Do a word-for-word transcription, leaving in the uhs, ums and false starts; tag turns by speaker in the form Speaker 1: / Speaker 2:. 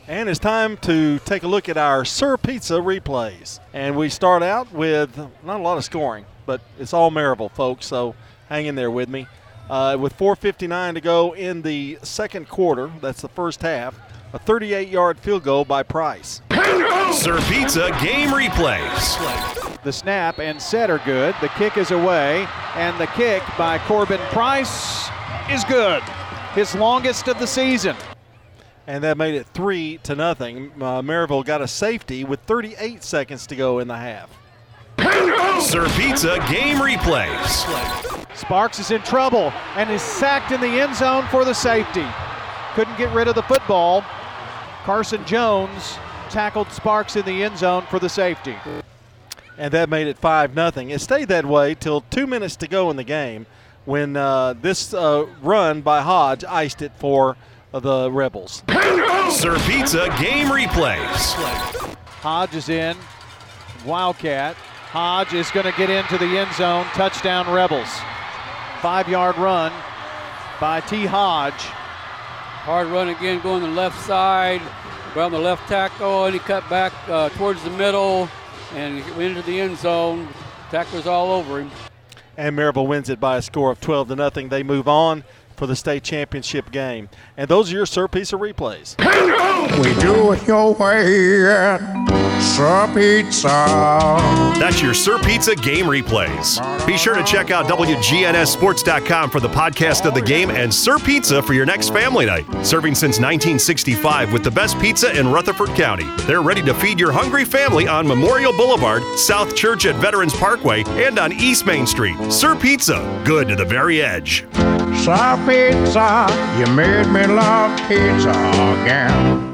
Speaker 1: And it's time to take a look at our Sir Pizza replays. And we start out with not a lot of scoring, but it's all Maryville, folks, so hang in there with me. Uh, with four fifty-nine to go in the second quarter, that's the first half, a thirty-eight-yard field goal by Price.
Speaker 2: Sir Pizza game replays.
Speaker 3: The snap and set are good. The kick is away, and the kick by Corbin Price is good. His longest of the season.
Speaker 1: And that made it three to nothing. Uh, Maryville got a safety with thirty-eight seconds to go in the half.
Speaker 2: Sir Pizza game replays.
Speaker 3: Sparks is in trouble and is sacked in the end zone for the safety. Couldn't get rid of the football. Carson Jones tackled Sparks in the end zone for the safety.
Speaker 1: And that made it five nothing. It stayed that way till two minutes to go in the game when uh, this uh, run by Hodge iced it for the Rebels.
Speaker 2: Sir Pizza game replays.
Speaker 3: Hodge is in. Wildcat. Hodge is going to get into the end zone. Touchdown Rebels. Five-yard run by T. Hodge.
Speaker 4: Hard run again, going to the left side, around the left tackle, and he cut back uh, towards the middle and went into the end zone. Tacklers all over him.
Speaker 1: And Maryville wins it by a score of twelve to nothing. They move on for the state championship game. And those are your Sir Pizza replays.
Speaker 5: We do it your way at Sir Pizza.
Speaker 2: That's your Sir Pizza game replays. Be sure to check out W G N S sports dot com for the podcast of the game and Sir Pizza for your next family night. Serving since nineteen sixty-five with the best pizza in Rutherford County. They're ready to feed your hungry family on Memorial Boulevard, South Church at Veterans Parkway, and on East Main Street. Sir Pizza, good to the very edge.
Speaker 5: Sir Pizza, you made me love pizza again.